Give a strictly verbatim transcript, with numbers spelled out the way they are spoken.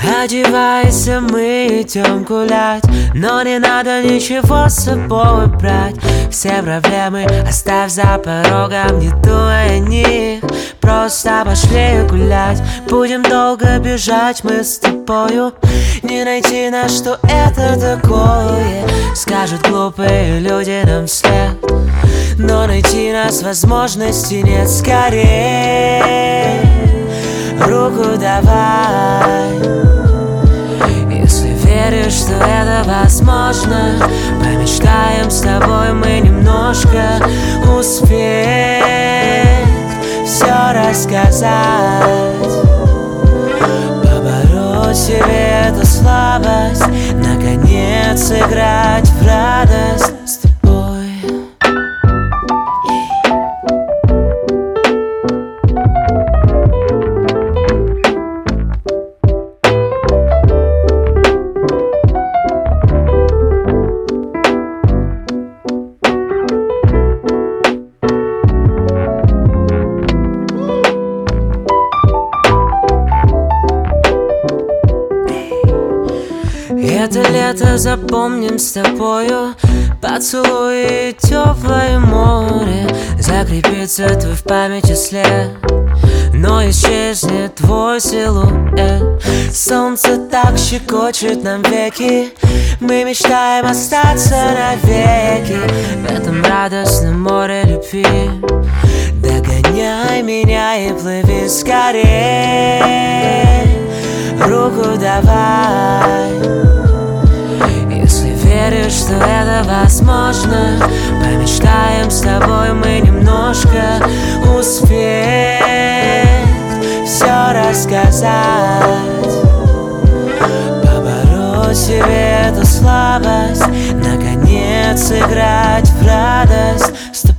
Одевайся, мы идем гулять, но не надо ничего с собой брать. Все проблемы оставь за порогом, не думай о них. Просто пошли гулять, будем долго бежать мы с тобою. Не найти на что это такое, скажут глупые люди нам вслед. Но найти нас возможности нет, скорее руку давай. Если веришь, что это возможно, помечтаем с тобой мы немножко успеть все рассказать, побороть себе эту слабость, наконец играть в радость с тобой. Это лето запомним с тобою, поцелуи и теплое море. Закрепится твой в памяти след, но исчезнет твой силуэт. Солнце так щекочет нам веки, мы мечтаем остаться навеки в этом радостном море любви. Догоняй меня и плыви скорее, руку давай. Если веришь, что это возможно, помечтаем с тобой мы немножко успеть все рассказать, побороть себе эту слабость, наконец играть в радость с тобой.